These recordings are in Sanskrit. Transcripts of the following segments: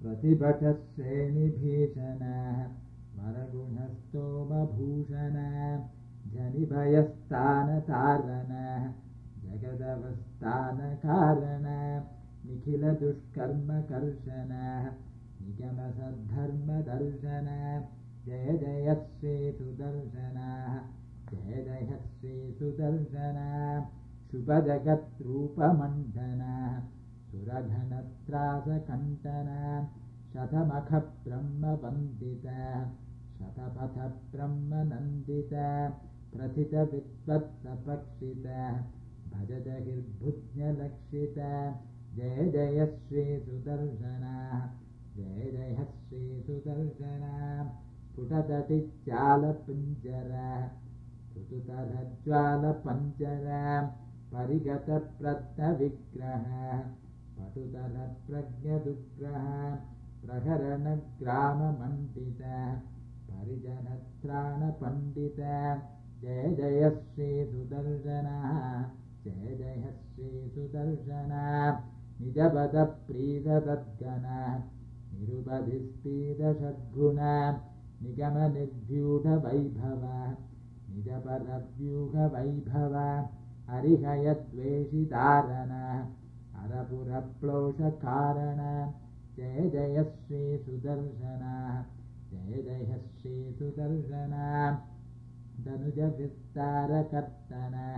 प्रतिभटश्रेणिभीषणः वरगुणस्तोमभूषणः जनिभयस्थानतारणः जगदवस्थानकारणः निखिलदुष्कर्मकर्षणः निगमसद्धर्मदर्शनः जय जय श्रीसुदर्शनः जय जय श्रीसुदर्शनः शुभजगद्रूपमण्डनः सुरघनत्रासकण्टनः शतमखब्रह्मवन्दितः शतपथब्रह्मनन्दितः प्रथितविद्वत्सपक्षितः भजदहिर्भुज्ञलक्षितः जय जय श्रीसुदर्शनः जय जय श्रीसुदर्शनः स्फुटतटिज्जालपुञ्जरः ऋतुतरज्ज्वालपञ्जरः परिगतप्रत्नविग्रहः पटुतरप्रज्ञदुग्रहः प्रहरणग्राममण्डितः परिजनत्राणपण्डितः जय जय श्रीसुदर्शनः जय जय श्रीसुदर्शनः निजपदप्रीतसद्गणः निरुपधिस्पीदषड्गुणः निगमनिर्व्यूढवैभवः निजपदव्यूहवैभवः हरिहयद्वेषितारणः हरपुरप्लोषकारणः जय जय श्रीसुदर्शनः जय जय श्रीसुदर्शनः धनुजविस्तारकर्तनः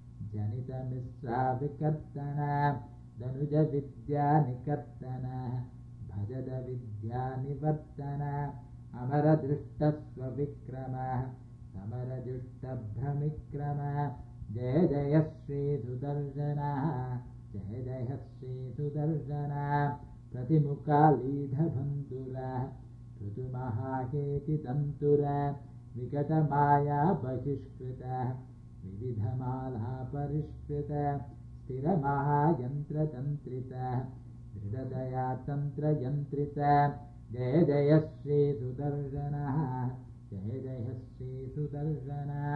जनितमिश्राविकर्तनः धनुजविद्यानिकर्तनः भजदविद्यानिवर्तनः अमरदृष्टस्वविक्रमः समरजुष्टभ्रमिक्रमः जय जय श्रीसुदर्शनः जय जय श्रीसुदर्शनः प्रतिमुखालीढबन्धुरः ऋतुमहाहेतितन्तुरः विकटमाया बहिष्कृतः विविधमालापरिष्कृतः स्थिरमहायन्त्रतन्त्रितः दृढदया तन्त्रयन्त्रितः जय जय श्रीसुदर्शनः जय जय श्रीसुदर्शनः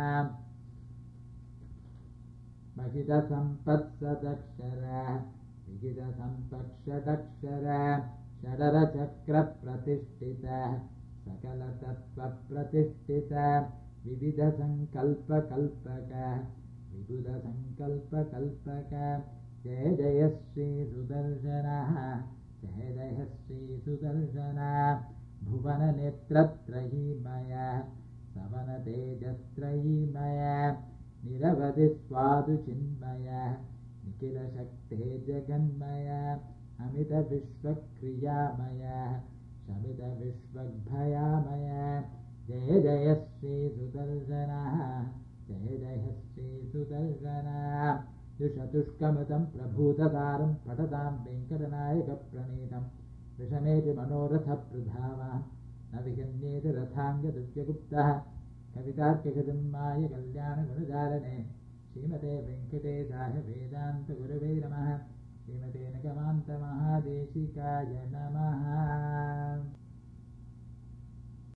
महितसम्पत्सदक्षरः विजितसम्पत्षडक्षरः षडरचक्रप्रतिष्ठितः सकलतत्त्वप्रतिष्ठितः विविधसङ्कल्पकल्पकः विबुधसङ्कल्पकल्पकः जय जय श्रीसुदर्शनः जय जय श्रीसुदर्शनः भुवननेत्रत्रयीमयः सवनतेजस्त्रयीमयः निरवधिस्वादुचिन्मयः निखिलशक्ते जगन्मयः अमितविश्वक्रियामयः शमितविश्वग्भयामयः जय जय श्रीसुदर्शनः जय जय श्रीसुदर्शनः दुषतुष्कमृतं प्रभूतसारं पठतां वेङ्कटनायकप्रणीतं विषमेति मनोरथप्रधावान् न विगण्येत रथाङ्गदुर्यगुप्तः कवितार्किकसिंहाय कल्याणगुणजालने श्रीमते वेङ्कटेशाय वेदान्तगुरवे नमः श्रीमते निगमान्तमहादेशिकाय नमः।